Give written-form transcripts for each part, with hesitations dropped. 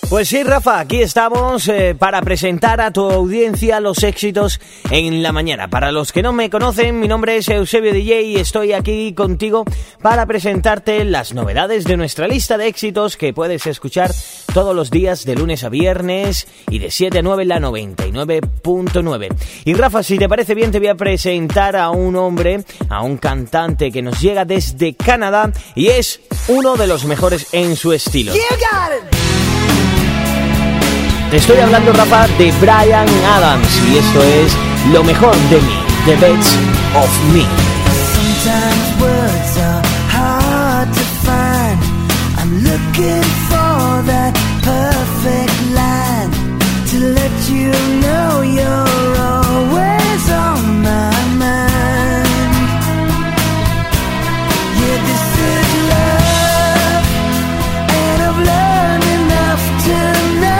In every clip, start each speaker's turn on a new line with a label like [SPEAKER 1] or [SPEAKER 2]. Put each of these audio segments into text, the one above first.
[SPEAKER 1] Pues sí, Rafa, aquí estamos para presentar a tu audiencia los éxitos en la mañana. Para los que no me conocen, mi nombre es Eusebio DJ y estoy aquí contigo para presentarte las novedades de nuestra lista de éxitos que puedes escuchar todos los días de lunes a viernes y de 7 a 9 en la 99.9. Y Rafa, si te parece bien, te voy a presentar a un hombre, a un cantante que nos llega desde Canadá y es uno de los mejores en su estilo. Te estoy hablando, Rafa, de Bryan Adams y esto es Lo Mejor de Mí, The Best of Me.
[SPEAKER 2] Sometimes words are hard to find. I'm looking for that perfect line to let you know you're always on my mind. Yeah, this is love, and I've learned enough to know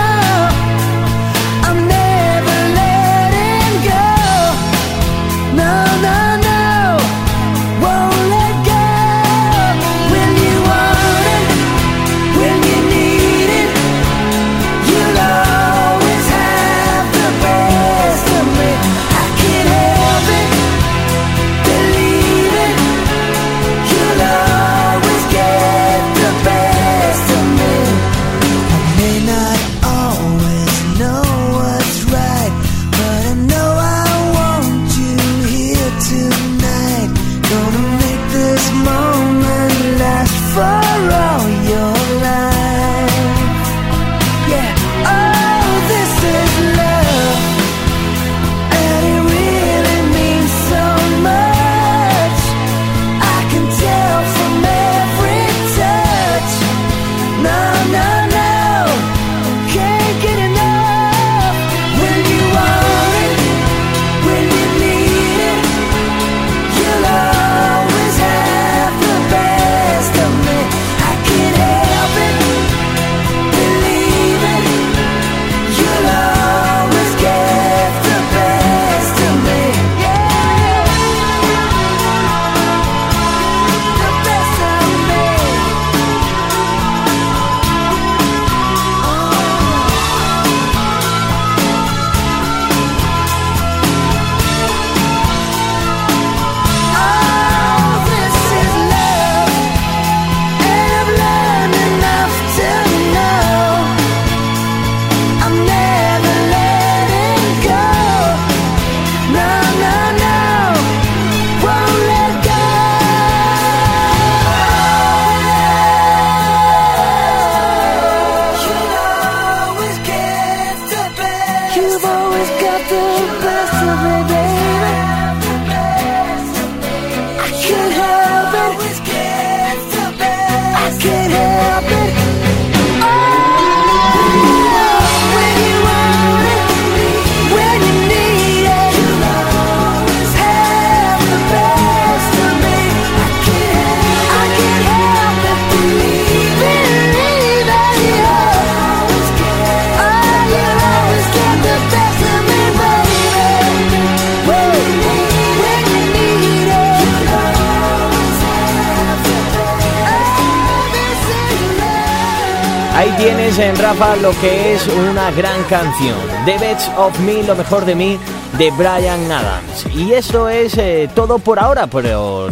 [SPEAKER 1] Tienes en Rafa lo que es una gran canción, The Best of Me, Lo Mejor de Mí, de Bryan Adams. Y esto es todo por ahora, pero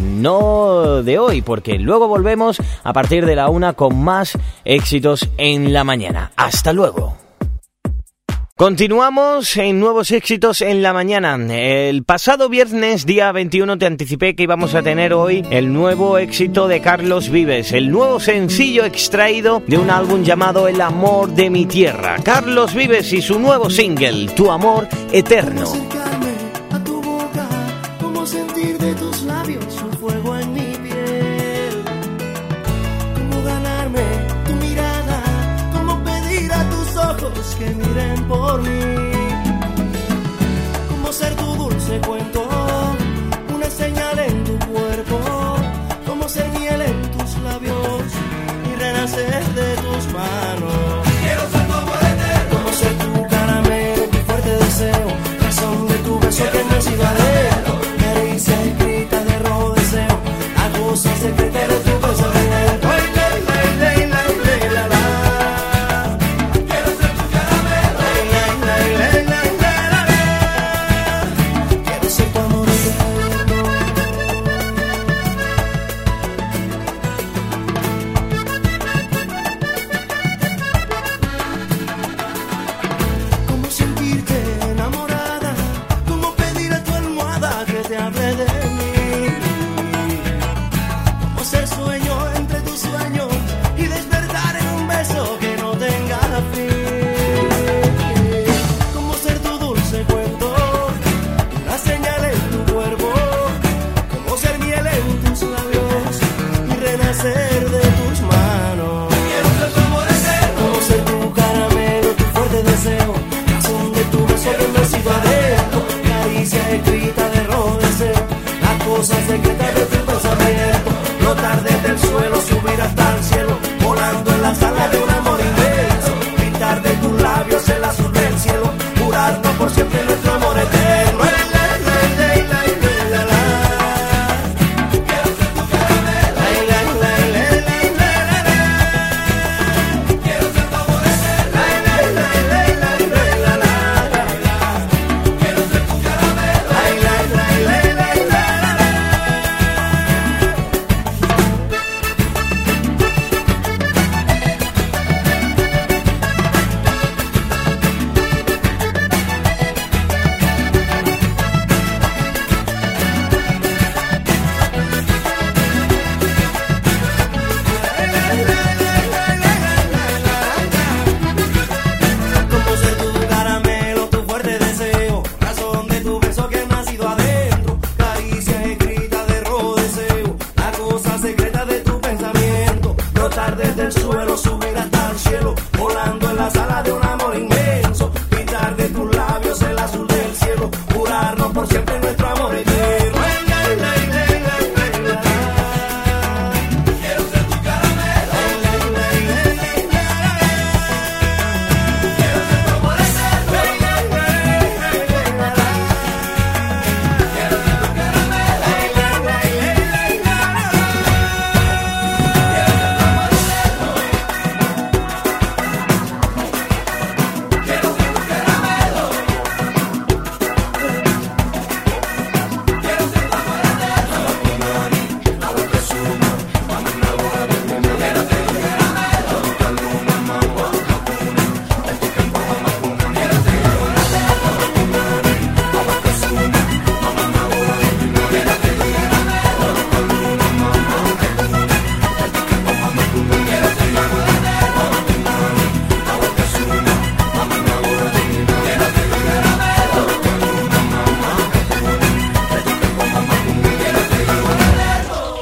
[SPEAKER 1] no de hoy, porque luego volvemos a partir de la 1 con más éxitos en la mañana. ¡Hasta luego! Continuamos en nuevos éxitos en la mañana. El pasado viernes, día 21, te anticipé que íbamos a tener hoy el nuevo éxito de Carlos Vives, el nuevo sencillo extraído de un álbum llamado El Amor de mi Tierra. Carlos Vives y su nuevo single, Tu Amor Eterno.
[SPEAKER 3] ¿Cómo acercarme a tu boca? ¿Cómo sentir de tus labios un fuego en mi piel? ¿Cómo ganarme tu mirada? ¿Cómo pedir a tus ojos que miren por mí? ¿Cómo ser tu dulce cuento? Una señal en tu cuerpo. ¿Cómo ser miel en tus labios y renacer de tus manos? Quiero ser tu amor eterno. ¿Cómo ser tu caramelo, tu fuerte deseo? Razón de tu beso que me cigarero. Caricia escrita de rojo deseo. A cosas secretas de tu beso.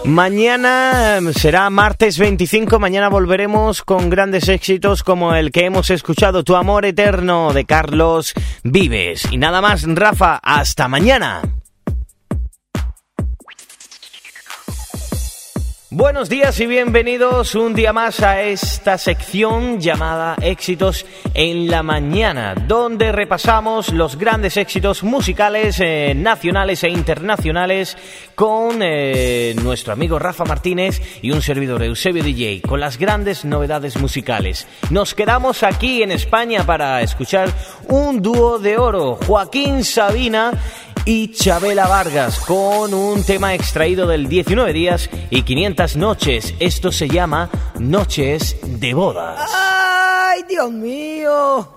[SPEAKER 1] Mañana será martes 25, mañana volveremos con grandes éxitos como el que hemos escuchado, Tu amor eterno, de Carlos Vives. Y nada más, Rafa, hasta mañana. Buenos días y bienvenidos un día más a esta sección llamada Éxitos en la Mañana, donde repasamos los grandes éxitos musicales nacionales e internacionales con nuestro amigo Rafa Martínez y un servidor Eusebio DJ, con las grandes novedades musicales. Nos quedamos aquí en España para escuchar un dúo de oro, Joaquín Sabina y Chabela Vargas, con un tema extraído del 19 días y 500 noches. Esto se llama Noches de Bodas.
[SPEAKER 4] ¡Ay, Dios mío!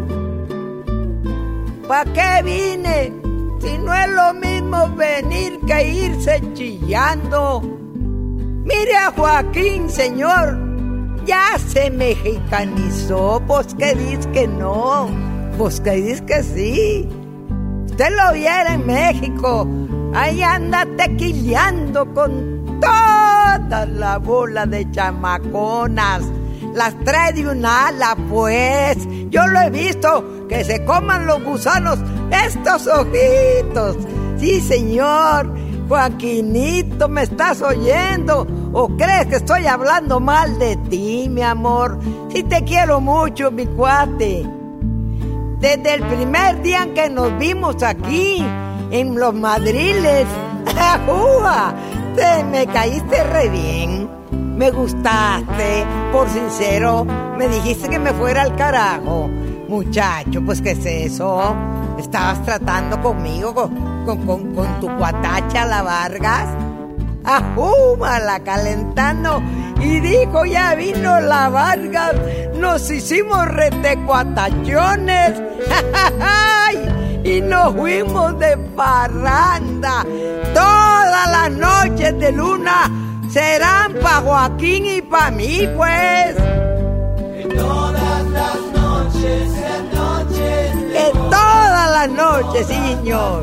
[SPEAKER 4] ¿Para qué vine? Si no es lo mismo venir que irse chillando. Mire a Joaquín, señor, ya se mexicanizó. Pues que dice que no, pues que dice que sí. Usted lo viera en México, ahí anda tequileando con toda la bola de chamaconas. Las trae de un ala, pues. Yo lo he visto, que se coman los gusanos estos ojitos. Sí, señor. Joaquinito, ¿me estás oyendo? ¿O crees que estoy hablando mal de ti, mi amor? Sí te quiero mucho, mi cuate. Desde el primer día en que nos vimos aquí, en Los Madriles, ¡ajúa! Te me caíste re bien, me gustaste, por sincero, me dijiste que me fuera al carajo. Muchacho, pues ¿qué es eso? ¿Estabas tratando conmigo, con tu cuatacha, la Vargas? ¡Ajúa! La calentando. Y dijo, ya vino la Vargas, nos hicimos retecuatachones, y nos fuimos de parranda. Todas las noches de luna serán pa' Joaquín y pa' mí, pues.
[SPEAKER 3] Que todas las noches sean noches de
[SPEAKER 4] Que todas las noches, sí, señor.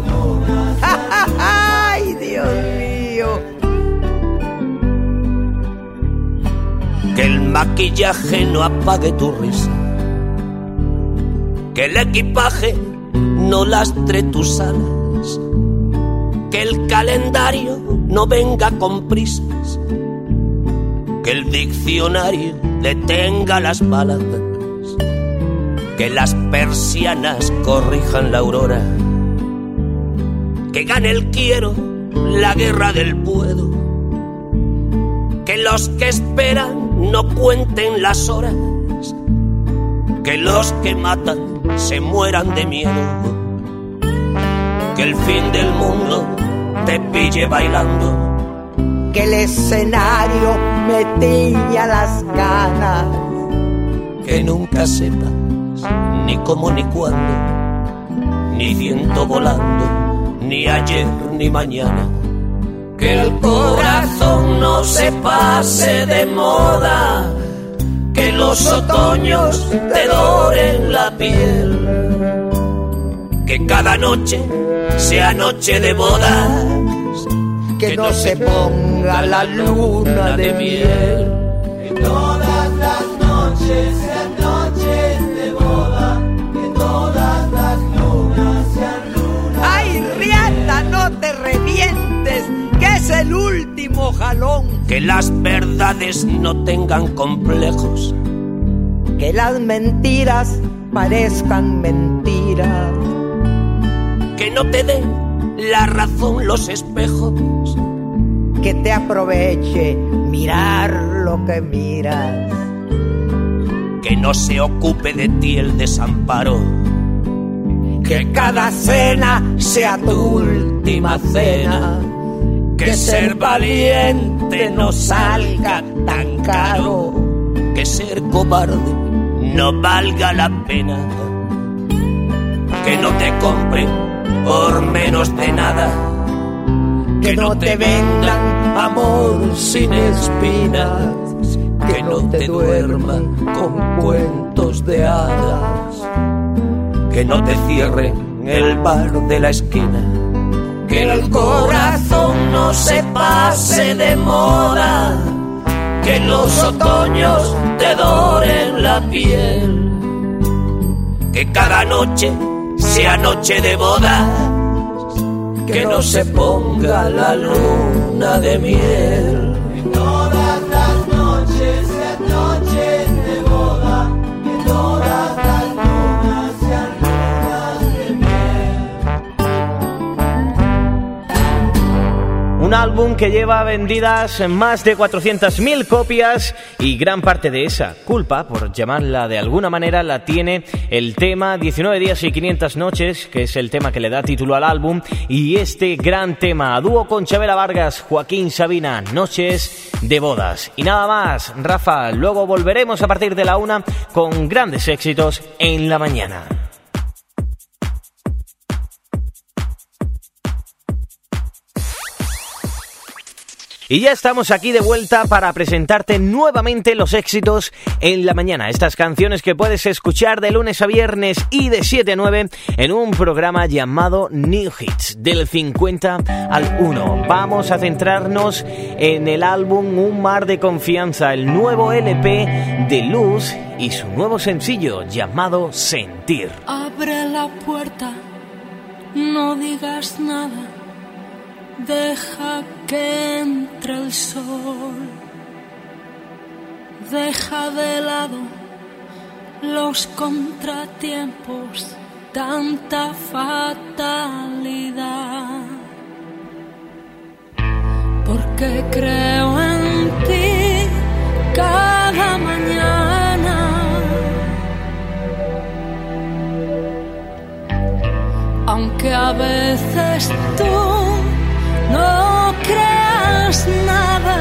[SPEAKER 4] ¡Ay, Dios mío!
[SPEAKER 5] Que el maquillaje no apague tu risa, que el equipaje no lastre tus alas, que el calendario no venga con prisas, que el diccionario detenga las palabras, que las persianas corrijan la aurora, que gane el quiero la guerra del puedo, que los que esperan no cuenten las horas, que los que matan se mueran de miedo, que el fin del mundo te pille bailando,
[SPEAKER 4] que el escenario me tiña las ganas,
[SPEAKER 5] que nunca sepas ni cómo ni cuándo, ni viento volando, ni ayer ni mañana. Que el corazón no se pase de moda, que los otoños te doren la piel, que cada noche sea noche de bodas,
[SPEAKER 4] que no se ponga la luna de miel.
[SPEAKER 3] Que todas las noches sean noches de boda, que todas las lunas sean lunas.
[SPEAKER 4] ¡Ay, riata, no te revientes! Que es el último jalón.
[SPEAKER 5] Que las verdades no tengan complejos,
[SPEAKER 4] Que las mentiras parezcan mentiras,
[SPEAKER 5] que no te den la razón los espejos,
[SPEAKER 4] que te aproveche mirar lo que miras,
[SPEAKER 5] que no se ocupe de ti el desamparo,
[SPEAKER 4] que cada cena sea tu última cena,
[SPEAKER 5] que ser valiente no salga tan caro, que ser cobarde no valga la pena, que no te compre por menos de nada,
[SPEAKER 4] que no te vendan amor sin espinas,
[SPEAKER 5] que no te duerman con cuentos de hadas, que no te cierren el bar de la esquina, que el corazón no se pase de moda, que los otoños te doren la piel, que cada noche sea noche de bodas, que no se ponga la luna de miel.
[SPEAKER 3] Que todas las noches sean noches de boda, que todas las lunas sean lunas de miel.
[SPEAKER 1] Un álbum que lleva vendidas más de 400.000 copias y gran parte de esa culpa, por llamarla de alguna manera, la tiene el tema 19 días y 500 noches, que es el tema que le da título al álbum, y este gran tema a dúo con Chabela Vargas, Joaquín Sabina, Noches de Bodas. Y nada más, Rafa, luego volveremos a partir de la 1 con grandes éxitos en la mañana. Y ya estamos aquí de vuelta para presentarte nuevamente los éxitos en la mañana. Estas canciones que puedes escuchar de lunes a viernes y de 7 a 9 en un programa llamado New Hits, del 50 al 1. Vamos a centrarnos en el álbum Un Mar de Confianza, el nuevo LP de Luz y su nuevo sencillo llamado Sentir.
[SPEAKER 6] Abre la puerta, no digas nada. Deja que entre el sol, deja de lado los contratiempos, tanta fatalidad, porque creo en ti cada mañana, aunque a veces tú no creas nada.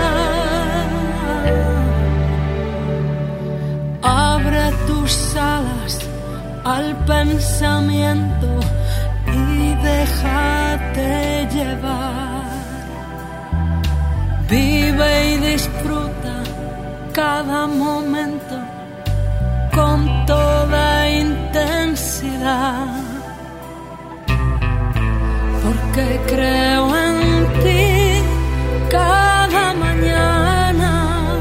[SPEAKER 6] Abre tus alas al pensamiento y déjate llevar. Vive y disfruta cada momento con toda intensidad, porque creo en ti cada mañana,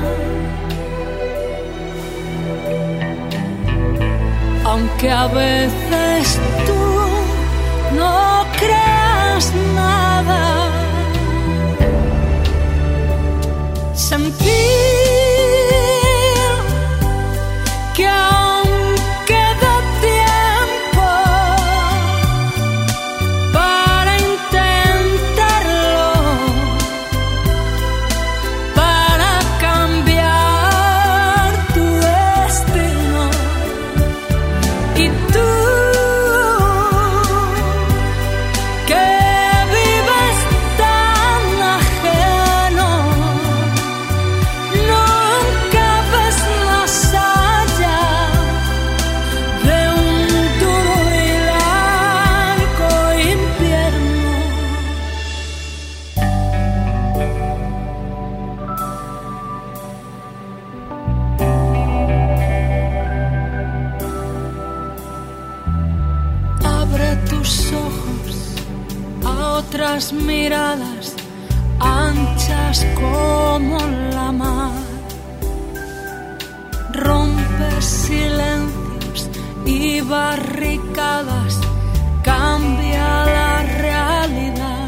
[SPEAKER 6] aunque a veces tú no creas nada. Sentir que aún queda tiempo para intentarlo, para cambiar tu destino. Y tú que vives tan ajeno, nunca ves más allá de un duro y largo invierno. Abre tus ojos a otras miradas anchas como la mar. Rompe silencios y barricadas, cambia la realidad,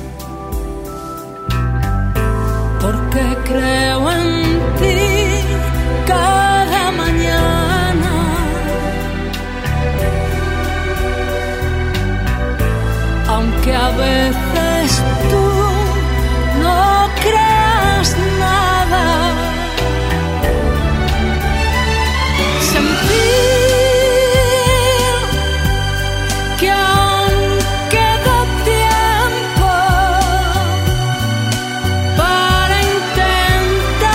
[SPEAKER 6] porque creo en ti cada mañana, aunque a veces tú no creas nada. Sentir que aún queda tiempo para intentarlo,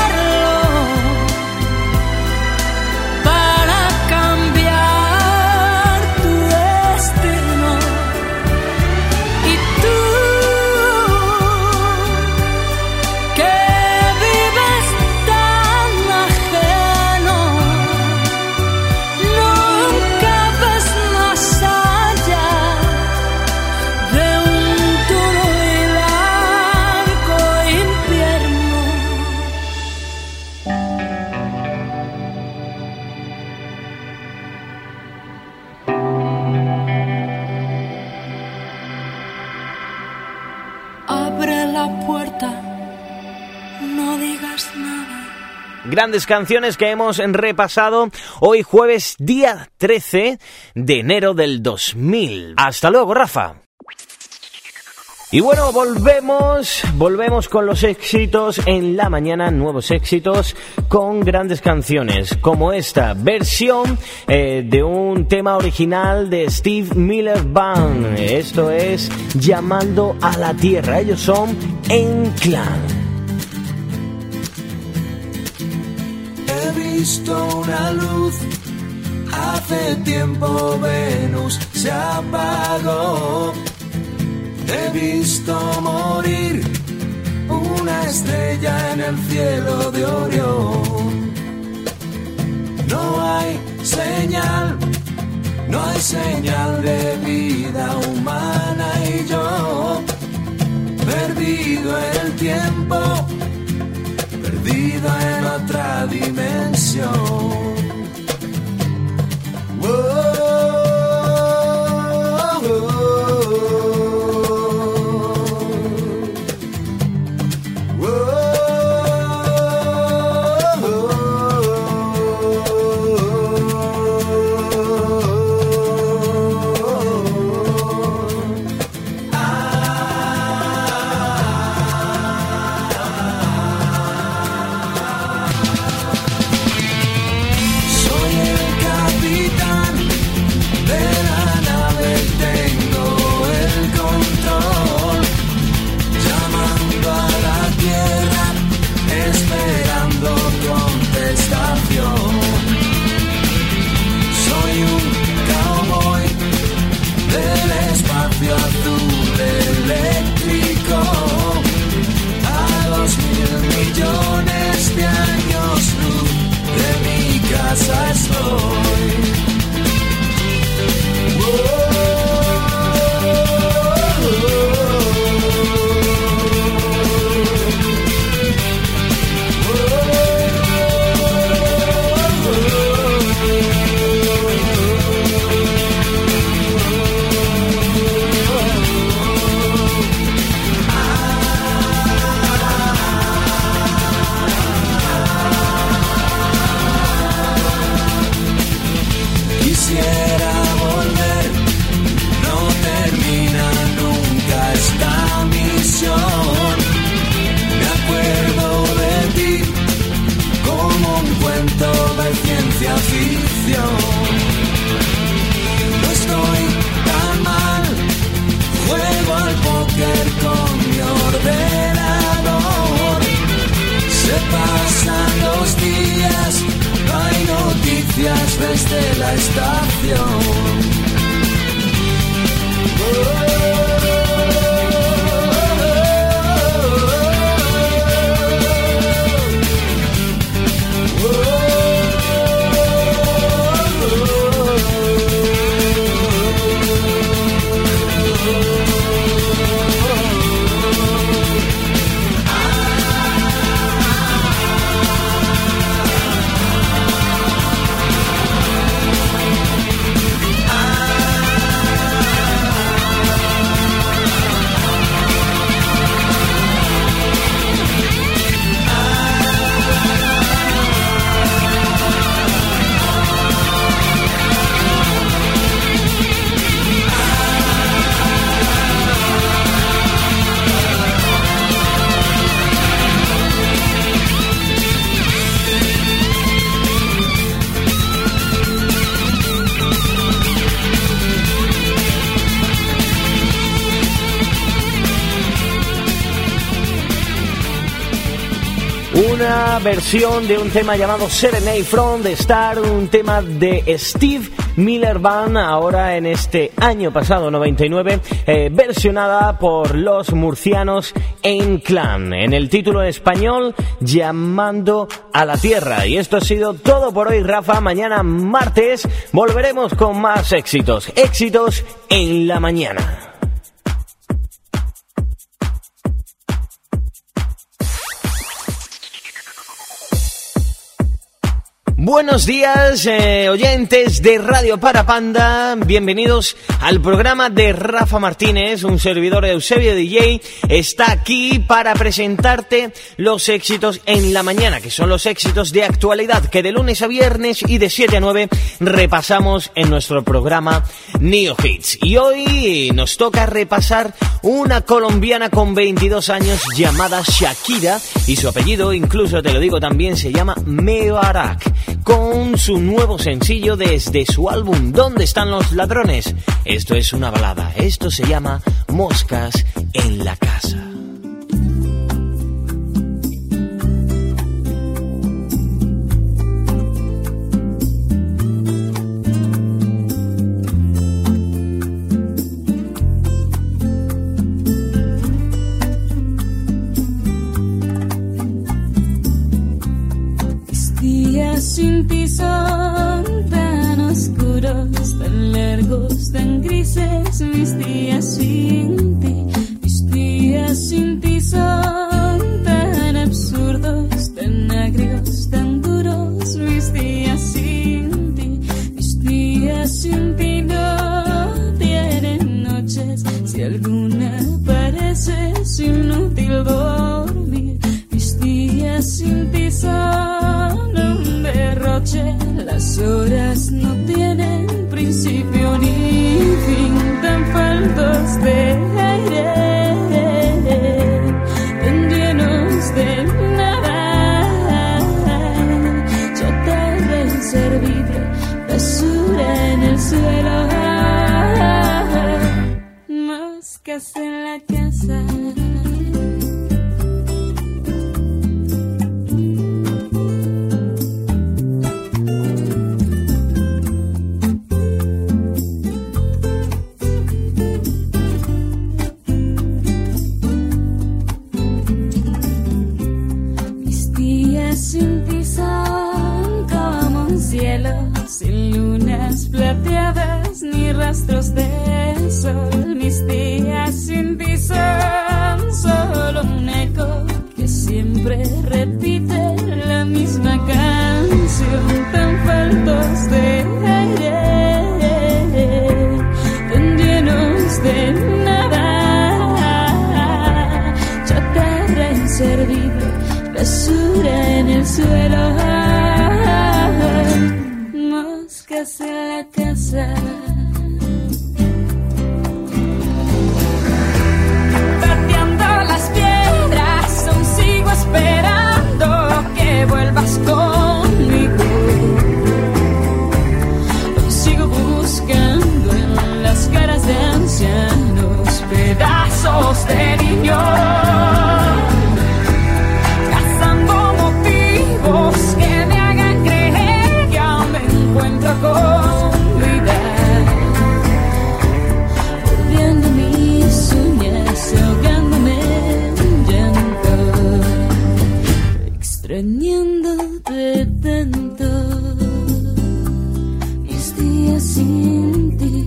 [SPEAKER 1] grandes canciones que hemos repasado hoy jueves día 13 de enero del 2000. Hasta luego, Rafa. Y bueno, volvemos con los éxitos en la mañana, nuevos éxitos con grandes canciones, como esta versión de un tema original de Steve Miller Band. Esto es Llamando a la Tierra, ellos son N-Clan.
[SPEAKER 3] He visto una luz, hace tiempo Venus se apagó. He visto morir una estrella en el cielo de Orión. No hay señal de vida humana y yo, perdido en el tiempo, perdido en otra dimensión.
[SPEAKER 2] Desde la estación.
[SPEAKER 1] Una versión de un tema llamado Serenade from the Star, un tema de Steve Miller Band, ahora en este año pasado 99, versionada por los murcianos N-Clan, en el título en español Llamando a la Tierra. Y esto ha sido todo por hoy, Rafa. Mañana martes volveremos con más éxitos en la mañana. Buenos días, oyentes de Radio Parapanda, bienvenidos al programa de Rafa Martínez, un servidor de Eusebio DJ, está aquí para presentarte los éxitos en la mañana, que son los éxitos de actualidad que de lunes a viernes y de 7 a 9 repasamos en nuestro programa Neo Hits. Y hoy nos toca repasar una colombiana con 22 años llamada Shakira, y su apellido, incluso te lo digo también, se llama Mebarak, con su nuevo sencillo desde su álbum ¿Dónde están los ladrones? Esto es una balada, esto se llama Moscas en la casa.
[SPEAKER 6] Sin ti son tan oscuros, tan largos, tan grises, mis días sin ti. Mis días sin ti son tan absurdos, tan agrios, tan duros, mis días sin ti. Mis días sin ti no tienen noches, si alguna parece inútil dormir. Mis días sin ti son un derroche, las horas no tienen principio ni fin, tan faltos de aire, tan llenos de nada, chatarra inservible, basura en el suelo, moscas en la casa. Sin lunas plateadas ni rastros de sol, mis días sin ti son solo un eco que siempre repite la misma canción, tan faltos de aire, tan llenos de nada, chatarra inservible, basura en el suelo, moscas en la casa. Pateando las piedras, aún sigo esperando que vuelvas conmigo. Aún sigo buscando en las caras de ancianos pedazos de niños, cazando motivos que me hagan creer que aún me encuentro con vida, volviendo mis uñas, ahogándome en llanto, extrañándote tanto, mis días sin ti,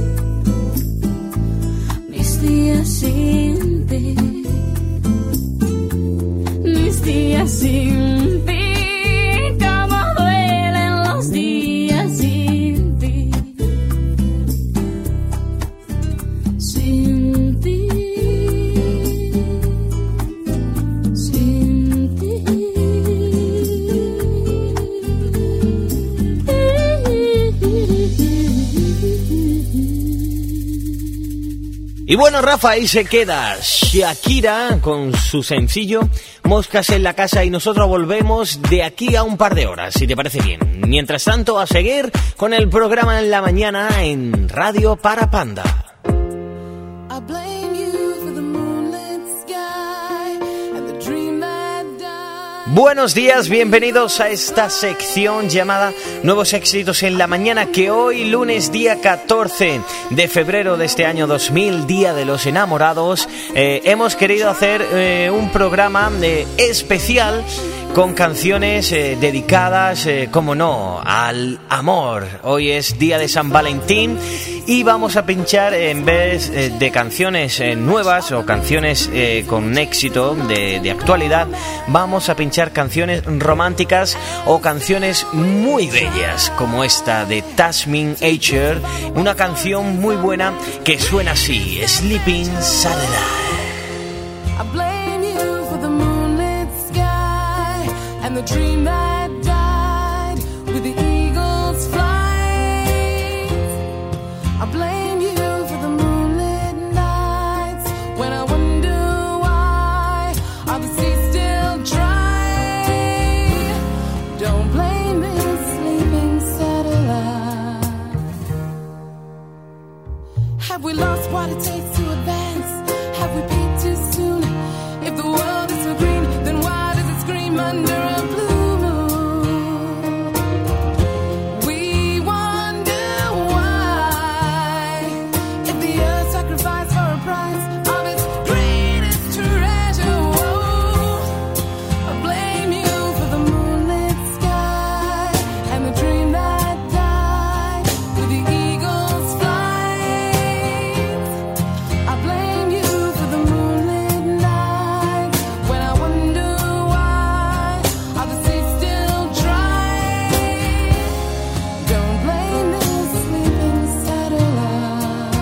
[SPEAKER 6] mis días sin ti, mis días sin ti.
[SPEAKER 1] Y bueno, Rafa, ahí se queda Shakira con su sencillo Moscas en la casa, y nosotros volvemos de aquí a un par de horas, si te parece bien. Mientras tanto, a seguir con el programa en la mañana en Radio Parapanda. Buenos días, bienvenidos a esta sección llamada Nuevos Éxitos en la Mañana, que hoy, lunes día 14 de febrero de este año 2000, Día de los Enamorados, hemos querido hacer un programa especial con canciones dedicadas, como no, al amor. Hoy es día de San Valentín y vamos a pinchar, en vez de canciones nuevas o canciones con éxito de actualidad, vamos a pinchar canciones románticas o canciones muy bellas, como esta de Tasmin Eicher, una canción muy buena que suena así, Sleeping Saturday.
[SPEAKER 6] I blame you for the moonlit sky and the dream that died with the eagle's flight. I blame you for the moonlit nights when I wonder why are the seas still dry. Don't blame this sleeping satellite. Have we lost what it takes to advance? Have we peaked too soon? If the world is so green, then why does it scream under a blue moon? We wonder why, if the earth sacrificed for a price of its greatest treasure. Whoa, I blame you for the moonlit sky and the dream that died with the eagle's flight. I blame you for the moonlit nights when I wonder why are the seas still dry. Don't blame this sleeping satellite.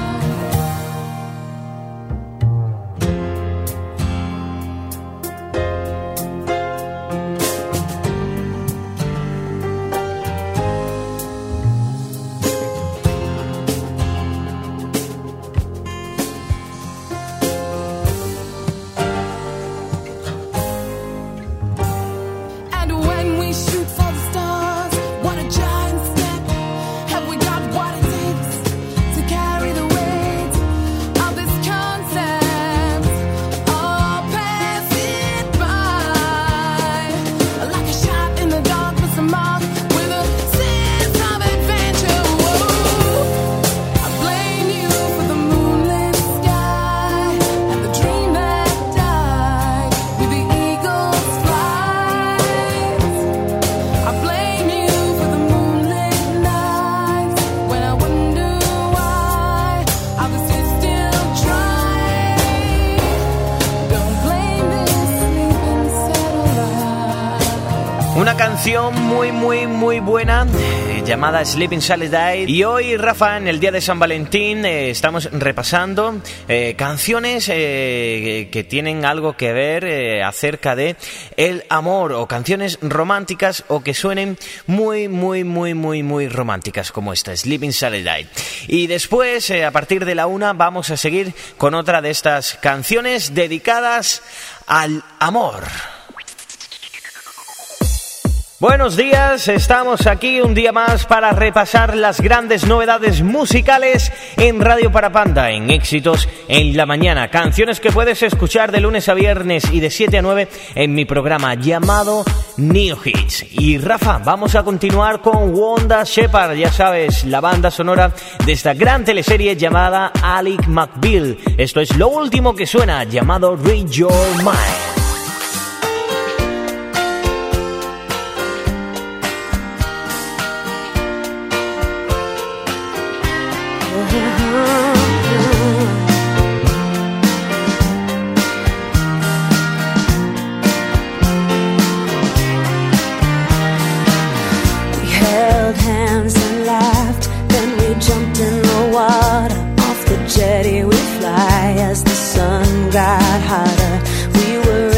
[SPEAKER 6] And when we shoot for the stars, what a giant step. Have we got what it takes to carry the weight of this concept? Or pass it by like a shot in the dark with some mark with a sense of adventure. Whoa, I blame you for the moonlit sky and the dream that died with the eagle's flight. I blame you for the moonlit nights when I wonder why are the seas still dry. Don't blame this sleeping satellite.
[SPEAKER 1] Una canción muy buena llamada Sleeping Saturday. Y hoy, Rafa, en el día de San Valentín, estamos repasando canciones que tienen algo que ver acerca de el amor, o canciones románticas o que suenen muy románticas, como esta, Sleeping Saturday. Y después, a partir de la 1, vamos a seguir con otra de estas canciones dedicadas al amor. Buenos días, estamos aquí un día más para repasar las grandes novedades musicales en Radio Parapanda, en Éxitos en la Mañana. Canciones que puedes escuchar de lunes a viernes y de 7 a 9 en mi programa llamado Neo Hits. Y Rafa, vamos a continuar con Wanda Shepard, ya sabes, la banda sonora de esta gran teleserie llamada Ally McBeal. Esto es lo último que suena, llamado Read Your Mind.
[SPEAKER 7] We held hands and laughed, then we jumped in the water. Off the jetty we fly as the sun got hotter. We were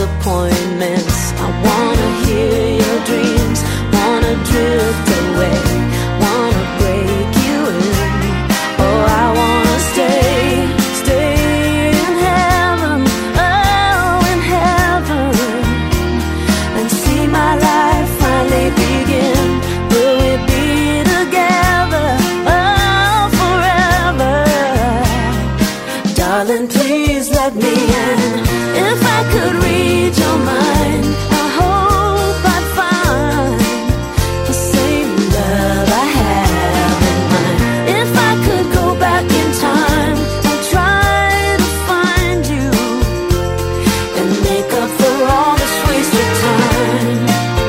[SPEAKER 7] disappointments. I wanna hear your dreams, wanna drift away, wanna break you in. Oh, I wanna stay in heaven, oh, in heaven, and see my life finally begin. Will we be together, oh, forever? Darling, please let me in. If I could read your mind, I hope I'd find the same love I have in mind. If I could go back in time, I'd try to find you and make up for all this wasted time.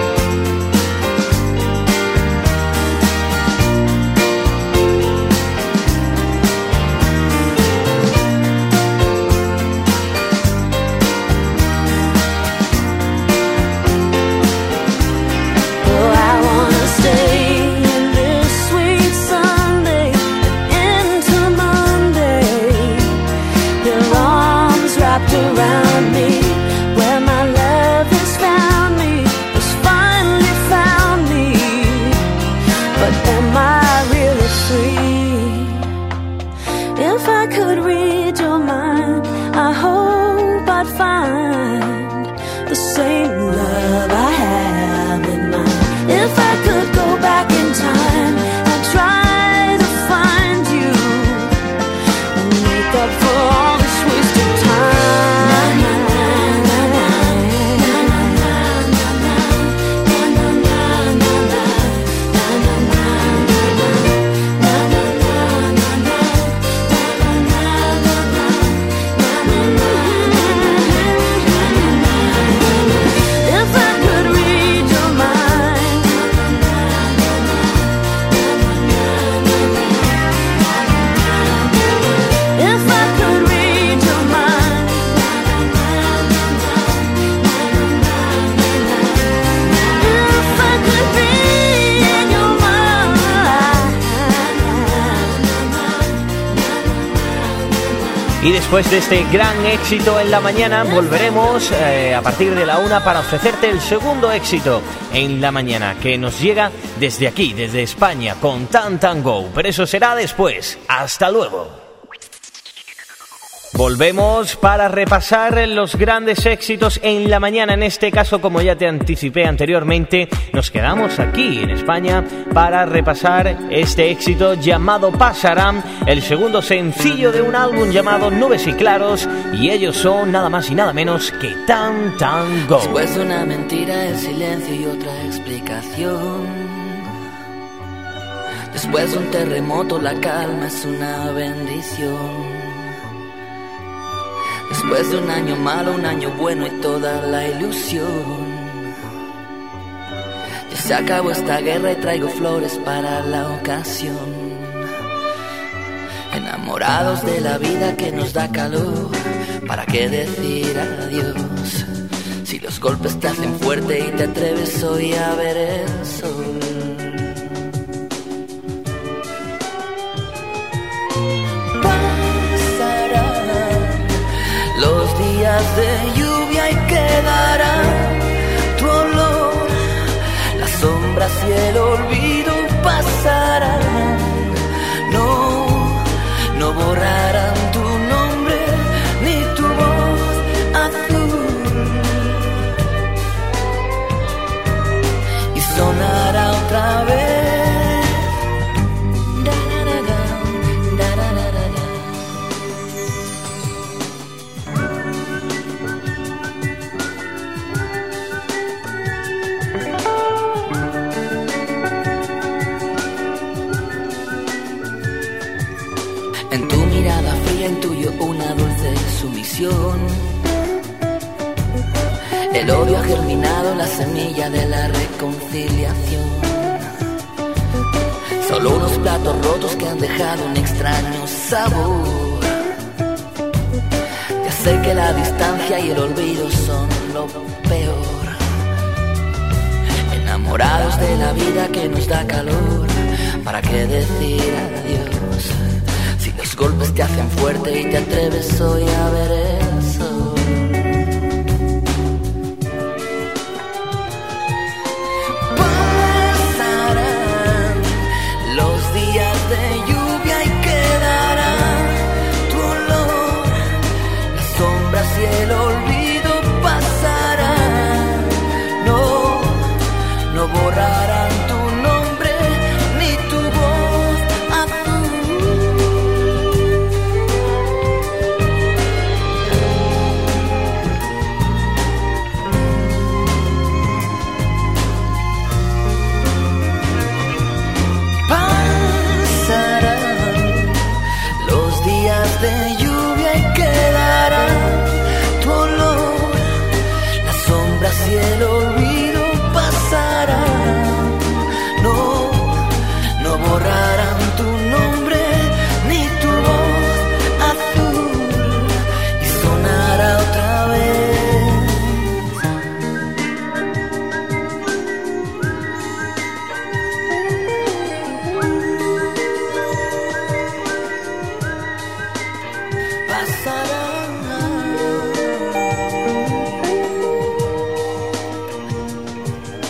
[SPEAKER 7] Around me, where my love has found me, has finally found me. But am I really free? If I could read your mind, I hope I'd find the same love I have in mind. If I could go back in time, I'd try to find you and make up for all this wasted time.
[SPEAKER 1] Y después de este gran éxito en la mañana, volveremos a partir de la 1 para ofrecerte el segundo éxito en la mañana, que nos llega desde aquí, desde España, con Tan Tan Go. Pero eso será después. ¡Hasta luego! Volvemos para repasar los grandes éxitos en la mañana. En este caso, como ya te anticipé anteriormente, nos quedamos aquí en España para repasar este éxito llamado Pasarán, el segundo sencillo de un álbum llamado Nubes y Claros, y ellos son nada más y nada menos que Tan Tan Go.
[SPEAKER 8] Después de una mentira, el silencio y otra explicación. Después de un terremoto, la calma es una bendición. Después de un año malo, un año bueno y toda la ilusión. Ya se acabó esta guerra y traigo flores para la ocasión. Enamorados de la vida que nos da calor, ¿para qué decir adiós? Si los golpes te hacen fuerte y te atreves hoy a ver el sol. Los días de lluvia y quedará tu olor, las sombras y el olvido pasarán. No borrarán tu nombre ni tu voz azul. Y sonará otra vez. En tu mirada fría intuyo una dulce sumisión. El odio ha germinado la semilla de la reconciliación. Solo unos platos rotos que han dejado un extraño sabor. Ya sé que la distancia y el olvido son lo peor. Enamorados de la vida que nos da calor, ¿para qué decir adiós? Si los golpes te hacen fuerte y te atreves hoy a ver el sol.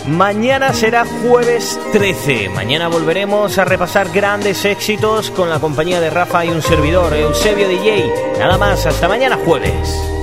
[SPEAKER 1] Mañana será jueves 13. Mañana volveremos a repasar grandes éxitos con la compañía de Rafa y un servidor, Eusebio DJ. Nada más, hasta mañana jueves.